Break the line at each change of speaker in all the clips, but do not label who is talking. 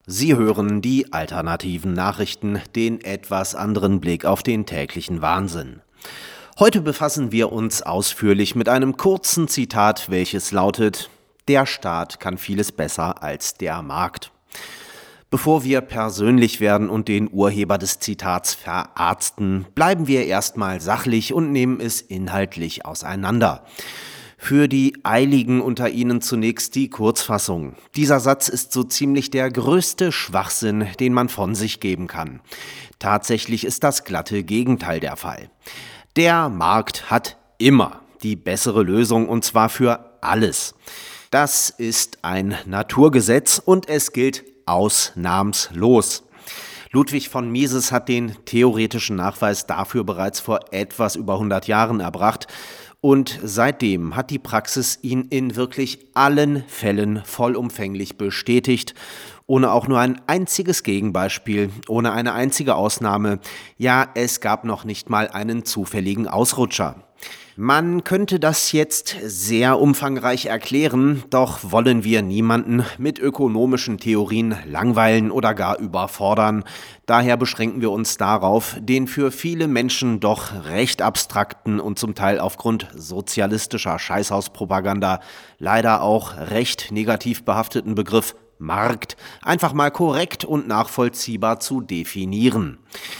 Sie hören die alternativen Nachrichten, den etwas anderen Blick auf den täglichen Wahnsinn. Heute befassen wir uns ausführlich mit einem kurzen Zitat, welches lautet: Der Staat kann vieles besser als der Markt. Bevor wir persönlich werden und den Urheber des Zitats verarzten, bleiben wir erstmal sachlich und nehmen es inhaltlich auseinander. Für die Eiligen unter Ihnen zunächst die Kurzfassung. Dieser Satz ist so ziemlich der größte Schwachsinn, den man von sich geben kann. Tatsächlich ist das glatte Gegenteil der Fall. Der Markt hat immer die bessere Lösung, und zwar für alles. Das ist ein Naturgesetz und es gilt ausnahmslos. Ludwig von Mises hat den theoretischen Nachweis dafür bereits vor etwas über 100 Jahren erbracht. Und seitdem hat die Praxis ihn in wirklich allen Fällen vollumfänglich bestätigt, ohne auch nur ein einziges Gegenbeispiel, ohne eine einzige Ausnahme. Ja, es gab noch nicht mal einen zufälligen Ausrutscher. Man könnte das jetzt sehr umfangreich erklären, doch wollen wir niemanden mit ökonomischen Theorien langweilen oder gar überfordern. Daher beschränken wir uns darauf, den für viele Menschen doch recht abstrakten und zum Teil aufgrund sozialistischer Scheißhauspropaganda leider auch recht negativ behafteten Begriff Markt einfach mal korrekt und nachvollziehbar zu definieren.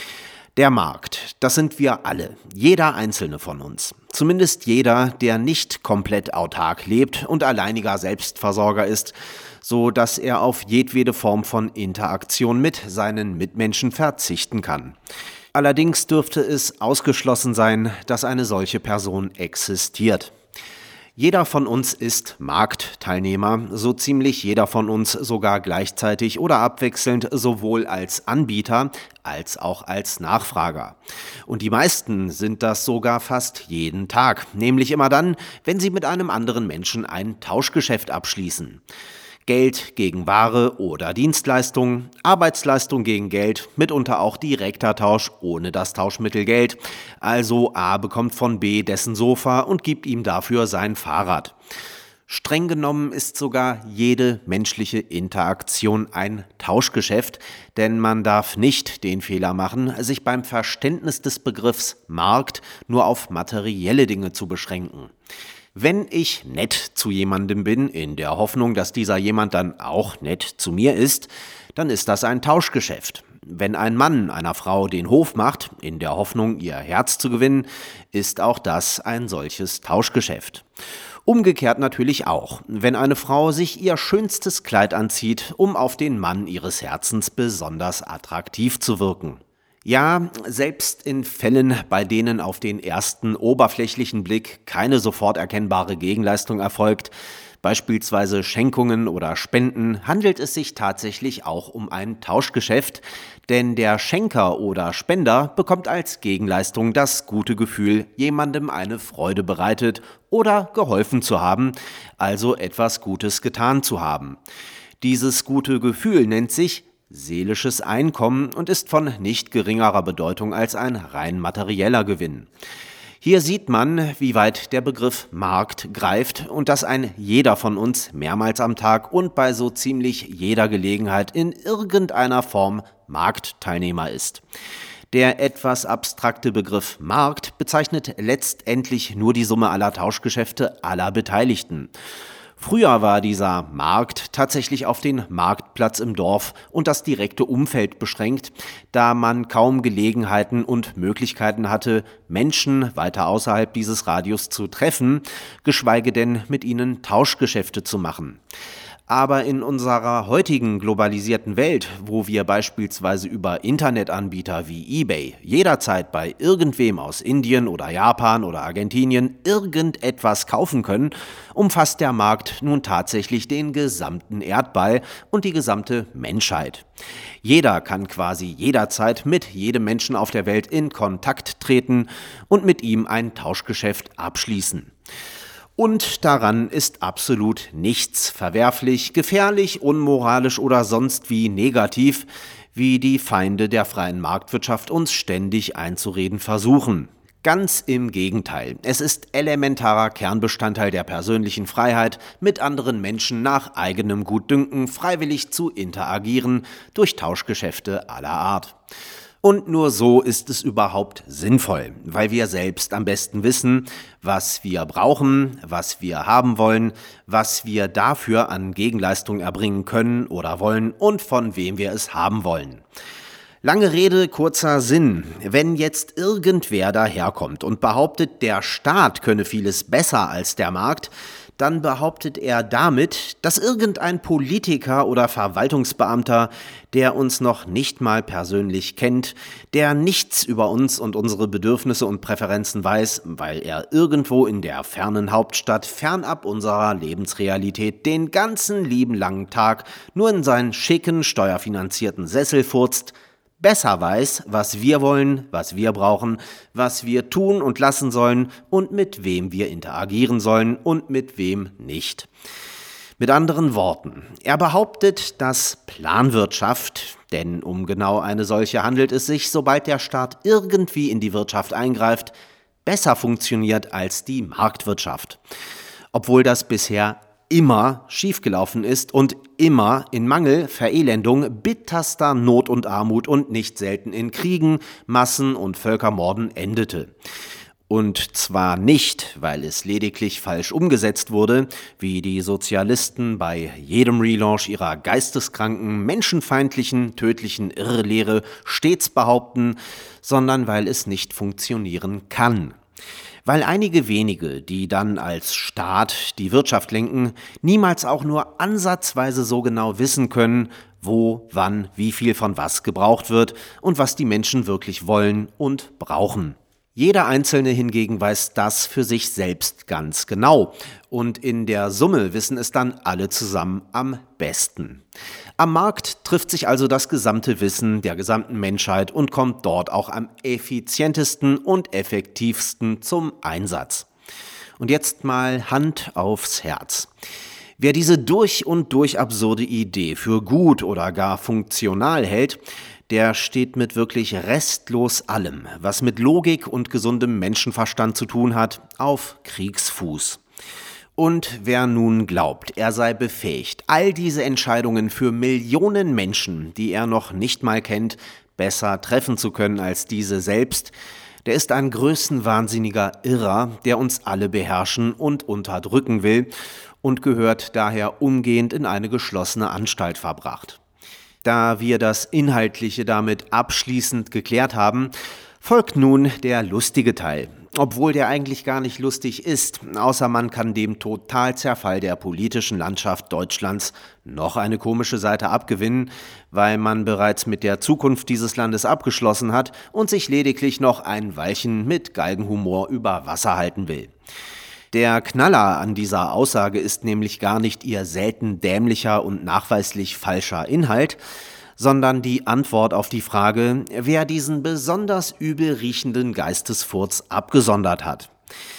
Der Markt, das sind wir alle, jeder einzelne von uns. Zumindest jeder, der nicht komplett autark lebt und alleiniger Selbstversorger ist, so dass er auf jedwede Form von Interaktion mit seinen Mitmenschen verzichten kann. Allerdings dürfte es ausgeschlossen sein, dass eine solche Person existiert. Jeder von uns ist Marktteilnehmer, so ziemlich jeder von uns sogar gleichzeitig oder abwechselnd sowohl als Anbieter als auch als Nachfrager. Und die meisten sind das sogar fast jeden Tag, nämlich immer dann, wenn sie mit einem anderen Menschen ein Tauschgeschäft abschließen. Geld gegen Ware oder Dienstleistung, Arbeitsleistung gegen Geld, mitunter auch direkter Tausch ohne das Tauschmittel Geld. Also A bekommt von B dessen Sofa und gibt ihm dafür sein Fahrrad. Streng genommen ist sogar jede menschliche Interaktion ein Tauschgeschäft, denn man darf nicht den Fehler machen, sich beim Verständnis des Begriffs Markt nur auf materielle Dinge zu beschränken. Wenn ich nett zu jemandem bin, in der Hoffnung, dass dieser jemand dann auch nett zu mir ist, dann ist das ein Tauschgeschäft. Wenn ein Mann einer Frau den Hof macht, in der Hoffnung, ihr Herz zu gewinnen, ist auch das ein solches Tauschgeschäft. Umgekehrt natürlich auch, wenn eine Frau sich ihr schönstes Kleid anzieht, um auf den Mann ihres Herzens besonders attraktiv zu wirken. Ja, selbst in Fällen, bei denen auf den ersten oberflächlichen Blick keine sofort erkennbare Gegenleistung erfolgt, beispielsweise Schenkungen oder Spenden, handelt es sich tatsächlich auch um ein Tauschgeschäft, denn der Schenker oder Spender bekommt als Gegenleistung das gute Gefühl, jemandem eine Freude bereitet oder geholfen zu haben, also etwas Gutes getan zu haben. Dieses gute Gefühl nennt sich seelisches Einkommen und ist von nicht geringerer Bedeutung als ein rein materieller Gewinn. Hier sieht man, wie weit der Begriff Markt greift und dass ein jeder von uns mehrmals am Tag und bei so ziemlich jeder Gelegenheit in irgendeiner Form Marktteilnehmer ist. Der etwas abstrakte Begriff Markt bezeichnet letztendlich nur die Summe aller Tauschgeschäfte aller Beteiligten. Früher war dieser Markt tatsächlich auf den Marktplatz im Dorf und das direkte Umfeld beschränkt, da man kaum Gelegenheiten und Möglichkeiten hatte, Menschen weiter außerhalb dieses Radius zu treffen, geschweige denn mit ihnen Tauschgeschäfte zu machen. Aber in unserer heutigen globalisierten Welt, wo wir beispielsweise über Internetanbieter wie eBay jederzeit bei irgendwem aus Indien oder Japan oder Argentinien irgendetwas kaufen können, umfasst der Markt nun tatsächlich den gesamten Erdball und die gesamte Menschheit. Jeder kann quasi jederzeit mit jedem Menschen auf der Welt in Kontakt treten und mit ihm ein Tauschgeschäft abschließen. Und daran ist absolut nichts verwerflich, gefährlich, unmoralisch oder sonst wie negativ, wie die Feinde der freien Marktwirtschaft uns ständig einzureden versuchen. Ganz im Gegenteil. Es ist elementarer Kernbestandteil der persönlichen Freiheit, mit anderen Menschen nach eigenem Gutdünken freiwillig zu interagieren durch Tauschgeschäfte aller Art. Und nur so ist es überhaupt sinnvoll, weil wir selbst am besten wissen, was wir brauchen, was wir haben wollen, was wir dafür an Gegenleistung erbringen können oder wollen und von wem wir es haben wollen. Lange Rede, kurzer Sinn. Wenn jetzt irgendwer daherkommt und behauptet, der Staat könne vieles besser als der Markt, dann behauptet er damit, dass irgendein Politiker oder Verwaltungsbeamter, der uns noch nicht mal persönlich kennt, der nichts über uns und unsere Bedürfnisse und Präferenzen weiß, weil er irgendwo in der fernen Hauptstadt fernab unserer Lebensrealität den ganzen lieben langen Tag nur in seinen schicken, steuerfinanzierten Sessel furzt, besser weiß, was wir wollen, was wir brauchen, was wir tun und lassen sollen und mit wem wir interagieren sollen und mit wem nicht. Mit anderen Worten, er behauptet, dass Planwirtschaft, denn um genau eine solche handelt es sich, sobald der Staat irgendwie in die Wirtschaft eingreift, besser funktioniert als die Marktwirtschaft. Obwohl das bisher immer schiefgelaufen ist und immer in Mangel, Verelendung, bitterster Not und Armut und nicht selten in Kriegen, Massen- und Völkermorden endete. Und zwar nicht, weil es lediglich falsch umgesetzt wurde, wie die Sozialisten bei jedem Relaunch ihrer geisteskranken, menschenfeindlichen, tödlichen Irrlehre stets behaupten, sondern weil es nicht funktionieren kann. Weil einige wenige, die dann als Staat die Wirtschaft lenken, niemals auch nur ansatzweise so genau wissen können, wo, wann, wie viel von was gebraucht wird und was die Menschen wirklich wollen und brauchen. Jeder Einzelne hingegen weiß das für sich selbst ganz genau. Und in der Summe wissen es dann alle zusammen am besten. Am Markt trifft sich also das gesamte Wissen der gesamten Menschheit und kommt dort auch am effizientesten und effektivsten zum Einsatz. Und jetzt mal Hand aufs Herz. Wer diese durch und durch absurde Idee für gut oder gar funktional hält, der steht mit wirklich restlos allem, was mit Logik und gesundem Menschenverstand zu tun hat, auf Kriegsfuß. Und wer nun glaubt, er sei befähigt, all diese Entscheidungen für Millionen Menschen, die er noch nicht mal kennt, besser treffen zu können als diese selbst, der ist ein größenwahnsinniger Irrer, der uns alle beherrschen und unterdrücken will und gehört daher umgehend in eine geschlossene Anstalt verbracht. Da wir das Inhaltliche damit abschließend geklärt haben, folgt nun der lustige Teil. Obwohl der eigentlich gar nicht lustig ist, außer man kann dem Totalzerfall der politischen Landschaft Deutschlands noch eine komische Seite abgewinnen, weil man bereits mit der Zukunft dieses Landes abgeschlossen hat und sich lediglich noch ein Weilchen mit Galgenhumor über Wasser halten will. Der Knaller an dieser Aussage ist nämlich gar nicht ihr selten dämlicher und nachweislich falscher Inhalt, sondern die Antwort auf die Frage, wer diesen besonders übel riechenden Geistesfurz abgesondert hat.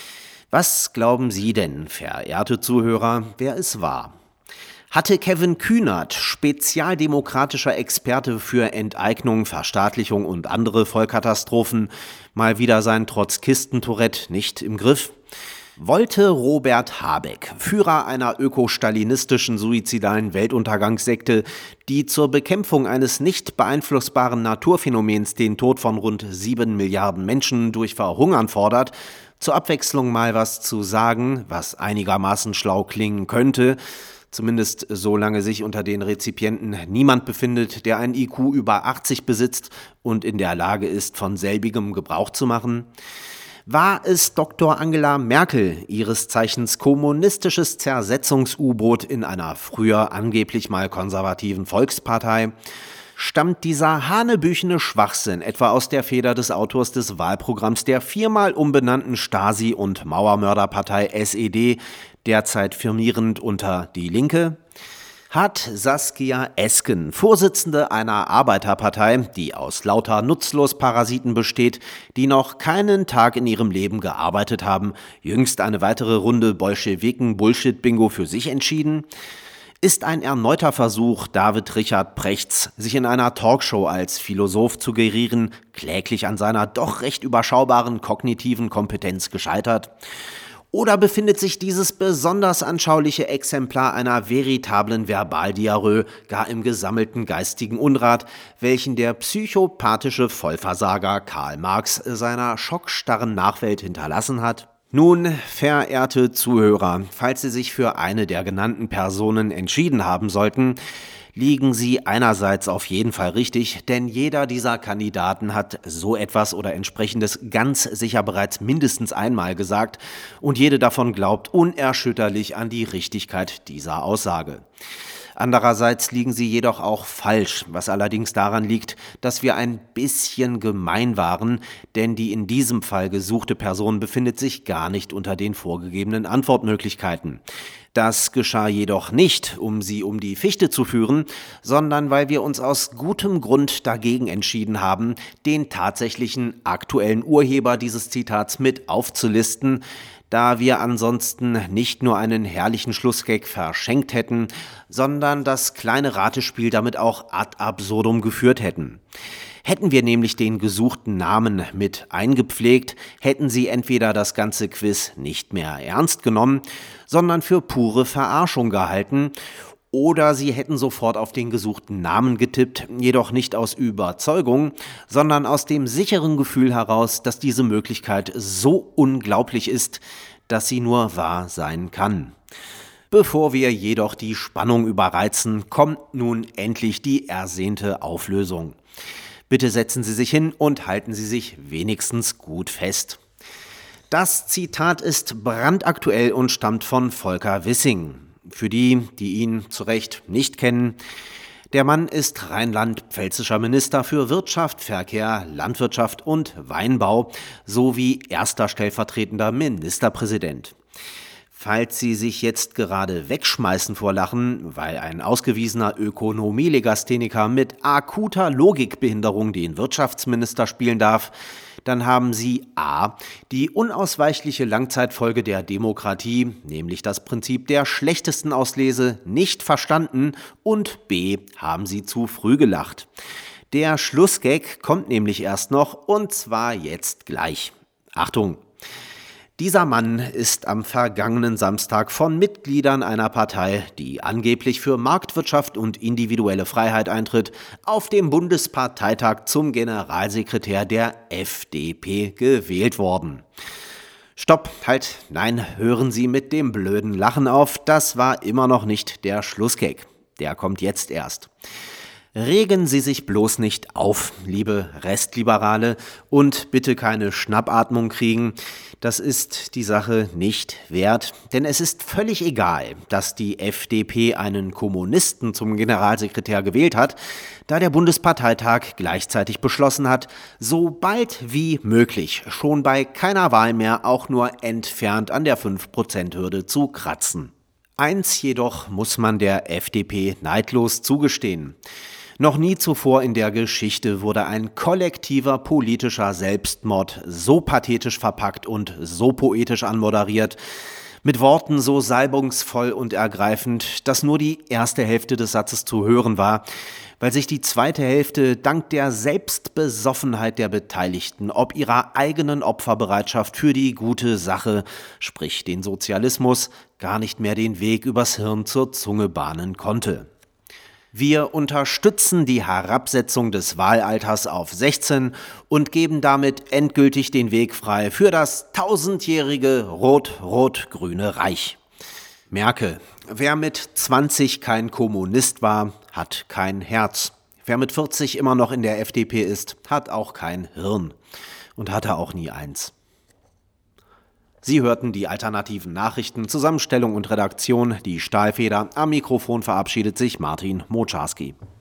Was glauben Sie denn, verehrte Zuhörer, wer es war? Hatte Kevin Kühnert, spezialdemokratischer Experte für Enteignung, Verstaatlichung und andere Vollkatastrophen, mal wieder sein Trotzkisten-Tourette nicht im Griff? Wollte Robert Habeck, Führer einer ökostalinistischen suizidalen Weltuntergangssekte, die zur Bekämpfung eines nicht beeinflussbaren Naturphänomens den Tod von rund 7 Milliarden Menschen durch Verhungern fordert, zur Abwechslung mal was zu sagen, was einigermaßen schlau klingen könnte, zumindest solange sich unter den Rezipienten niemand befindet, der ein IQ über 80 besitzt und in der Lage ist, von selbigem Gebrauch zu machen? War es Dr. Angela Merkel, ihres Zeichens kommunistisches Zersetzungs-U-Boot in einer früher angeblich mal konservativen Volkspartei? Stammt dieser hanebüchene Schwachsinn etwa aus der Feder des Autors des Wahlprogramms der viermal umbenannten Stasi- und Mauermörderpartei SED, derzeit firmierend unter Die Linke? Hat Saskia Esken, Vorsitzende einer Arbeiterpartei, die aus lauter Nutzlosparasiten besteht, die noch keinen Tag in ihrem Leben gearbeitet haben, jüngst eine weitere Runde Bolschewiken-Bullshit-Bingo für sich entschieden? ist ein erneuter Versuch David Richard Prechts, sich in einer Talkshow als Philosoph zu gerieren, kläglich an seiner doch recht überschaubaren kognitiven Kompetenz gescheitert? Oder befindet sich dieses besonders anschauliche Exemplar einer veritablen Verbaldiarrhoe gar im gesammelten geistigen Unrat, welchen der psychopathische Vollversager Karl Marx seiner schockstarren Nachwelt hinterlassen hat? Nun, verehrte Zuhörer, falls Sie sich für eine der genannten Personen entschieden haben sollten, liegen Sie einerseits auf jeden Fall richtig, denn jeder dieser Kandidaten hat so etwas oder Entsprechendes ganz sicher bereits mindestens einmal gesagt und jede davon glaubt unerschütterlich an die Richtigkeit dieser Aussage. Andererseits liegen sie jedoch auch falsch, was allerdings daran liegt, dass wir ein bisschen gemein waren, denn die in diesem Fall gesuchte Person befindet sich gar nicht unter den vorgegebenen Antwortmöglichkeiten. Das geschah jedoch nicht, um sie um die Fichte zu führen, sondern weil wir uns aus gutem Grund dagegen entschieden haben, den tatsächlichen aktuellen Urheber dieses Zitats mit aufzulisten, da wir ansonsten nicht nur einen herrlichen Schlussgag verschenkt hätten, sondern das kleine Ratespiel damit auch ad absurdum geführt hätten. Hätten wir nämlich den gesuchten Namen mit eingepflegt, hätten sie entweder das ganze Quiz nicht mehr ernst genommen, sondern für pure Verarschung gehalten, oder sie hätten sofort auf den gesuchten Namen getippt, jedoch nicht aus Überzeugung, sondern aus dem sicheren Gefühl heraus, dass diese Möglichkeit so unglaublich ist, dass sie nur wahr sein kann. Bevor wir jedoch die Spannung überreizen, kommt nun endlich die ersehnte Auflösung. Bitte setzen Sie sich hin und halten Sie sich wenigstens gut fest. Das Zitat ist brandaktuell und stammt von Volker Wissing. Für die, die ihn zu Recht nicht kennen, der Mann ist rheinland-pfälzischer Minister für Wirtschaft, Verkehr, Landwirtschaft und Weinbau sowie erster stellvertretender Ministerpräsident. Falls Sie sich jetzt gerade wegschmeißen vor Lachen, weil ein ausgewiesener Ökonomielegastheniker mit akuter Logikbehinderung den Wirtschaftsminister spielen darf, dann haben Sie a. die unausweichliche Langzeitfolge der Demokratie, nämlich das Prinzip der schlechtesten Auslese, nicht verstanden und b. haben Sie zu früh gelacht. Der Schlussgag kommt nämlich erst noch und zwar jetzt gleich. Achtung! Dieser Mann ist am vergangenen Samstag von Mitgliedern einer Partei, die angeblich für Marktwirtschaft und individuelle Freiheit eintritt, auf dem Bundesparteitag zum Generalsekretär der FDP gewählt worden. Stopp, halt, nein, hören Sie mit dem blöden Lachen auf, das war immer noch nicht der Schlussgag. Der kommt jetzt erst. Regen Sie sich bloß nicht auf, liebe Restliberale, und bitte keine Schnappatmung kriegen. Das ist die Sache nicht wert, denn es ist völlig egal, dass die FDP einen Kommunisten zum Generalsekretär gewählt hat, da der Bundesparteitag gleichzeitig beschlossen hat, so bald wie möglich, schon bei keiner Wahl mehr auch nur entfernt an der 5%-Hürde zu kratzen. Eins jedoch muss man der FDP neidlos zugestehen. Noch nie zuvor in der Geschichte wurde ein kollektiver politischer Selbstmord so pathetisch verpackt und so poetisch anmoderiert, mit Worten so salbungsvoll und ergreifend, dass nur die erste Hälfte des Satzes zu hören war, weil sich die zweite Hälfte dank der Selbstbesoffenheit der Beteiligten ob ihrer eigenen Opferbereitschaft für die gute Sache, sprich den Sozialismus, gar nicht mehr den Weg übers Hirn zur Zunge bahnen konnte. Wir unterstützen die Herabsetzung des Wahlalters auf 16 und geben damit endgültig den Weg frei für das 1000-jährige rot-rot-grüne Reich. Merke, wer mit 20 kein Kommunist war, hat kein Herz. Wer mit 40 immer noch in der FDP ist, hat auch kein Hirn und hatte auch nie eins. Sie hörten die alternativen Nachrichten, Zusammenstellung und Redaktion, die Stahlfeder. Am Mikrofon verabschiedet sich Martin Moczarski.